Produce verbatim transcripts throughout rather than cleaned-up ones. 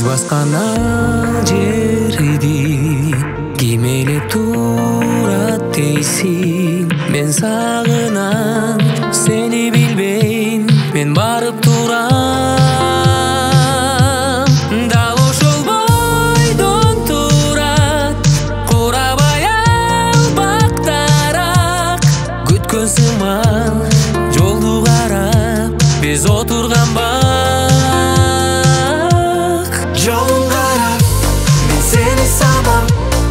баскан ак жерди ким ээлеп турат дейсиң? Мен сагынам, сени билбейм, мен барып турам. Дал ошол бойдон турат, курабай албактараак. Күткөн сыман жолду карап, биз отурган бак. Жолун карап, мен сени самам,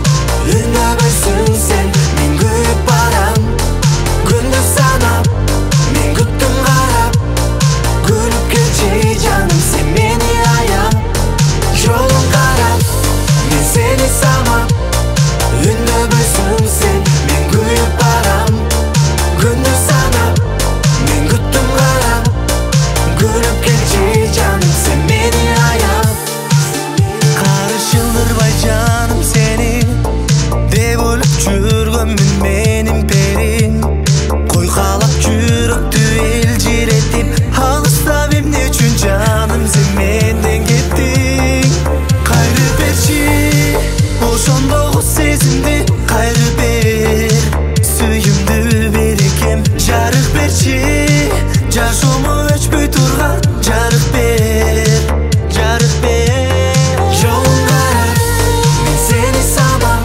үндөбөйсүң сен, мен күйүп барам. Күндү санап, мен күттүм карап, күлүп келчи жаным, сен мени аяп. Жолун карап, мен сени самам, үндөбөйсүң сен, мен күйүп барам. Күндү санап, мен күттүм карап, күлүп келчи жаным, сен мени аяп. Карыш жылдырбай жаным сени деп ойлоп жүргөнмүн менин перим. Койкалап жүрөктү элжиретип, алыстап эмне үчүн жаным сен менден кеттиң? Кайры берчи ошондогу сезимди, кайры бер сүйүмдү берекем. Жарык берчи жашоомо өчпөй турган, жарык бер, жарык бер. Жолун карап, мен сени самам,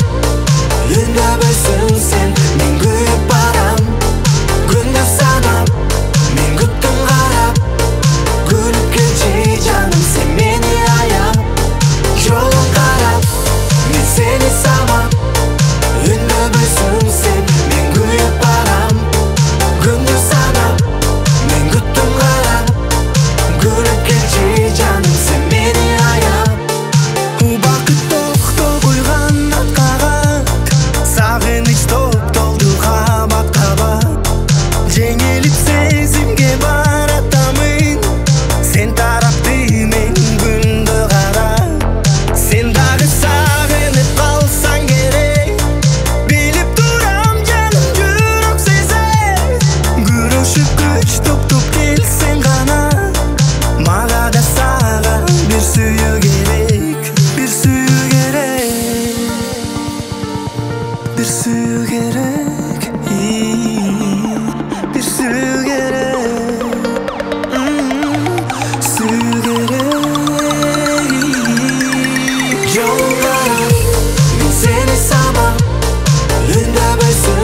үндөбөйсүң сен, мен күйүп барам. Күндү санап, мен күттүм карап, күлүп келчи жаным, сен мени аяп. Жолун карап, мен сени самам, үндөбөйсүң сен, мен күйүп барам. Күндү санап, мен күттүм карап, күлүп келчи жаным, сен мени аяп. Убакыт токтоп уйган аткагак, сагыныч топтолду кабат кабат. Жеңилип сезимге баратамын, сен тарапты мен күндө карап. Сен дагы сагынып калсаң керек, билип турам жаным, жүрөк сезет. Күрөшүп күч топтоп келсең гана, мага да сага бир сүйүү керек, бир сүйүү керек, бир сүйүү керек, бир сүйүү керек, сүйүү керек. Жолун карап, мен сени самам, үндөбөйсүң